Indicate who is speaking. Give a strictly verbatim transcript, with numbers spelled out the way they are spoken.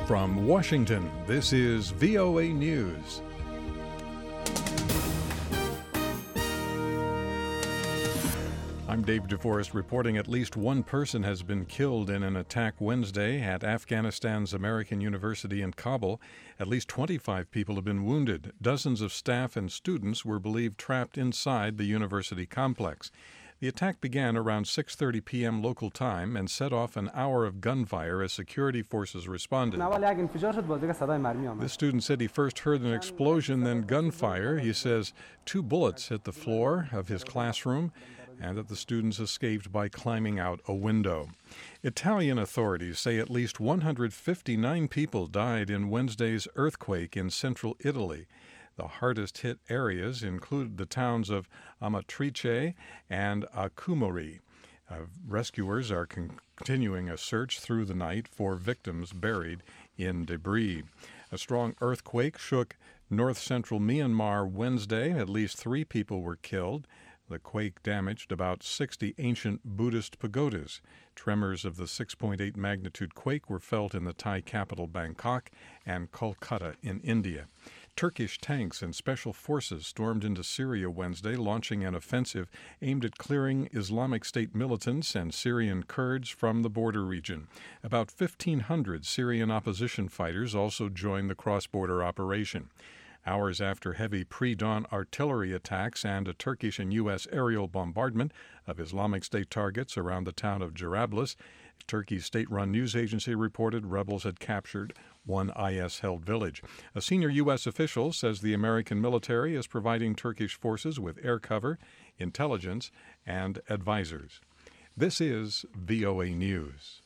Speaker 1: From Washington, this is V O A News. I'm Dave DeForest reporting at least one person has been killed in an attack Wednesday at Afghanistan's American University in Kabul. At least twenty-five people have been wounded. Dozens of staff and students were believed trapped inside the university complex. The attack began around six thirty p.m. local time and set off an hour of gunfire as security forces responded. The student said he first heard an explosion, then gunfire. He says two bullets hit the floor of his classroom and that the students escaped by climbing out a window. Italian authorities say at least one hundred fifty-nine people died in Wednesday's earthquake in central Italy. The hardest-hit areas include the towns of Amatrice and Accumuri. Uh, rescuers are con- continuing a search through the night for victims buried in debris. A strong earthquake shook north-central Myanmar Wednesday. At least three people were killed. The quake damaged about sixty ancient Buddhist pagodas. Tremors of the six point eight magnitude quake were felt in the Thai capital Bangkok and Kolkata in India. Turkish tanks and special forces stormed into Syria Wednesday, launching an offensive aimed at clearing Islamic State militants and Syrian Kurds from the border region. About fifteen hundred Syrian opposition fighters also joined the cross-border operation. Hours after heavy pre-dawn artillery attacks and a Turkish and U S aerial bombardment of Islamic State targets around the town of Jarablus, Turkey's state-run news agency reported rebels had captured one I S-held village. A senior U S official says the American military is providing Turkish forces with air cover, intelligence, and advisors. This is V O A News.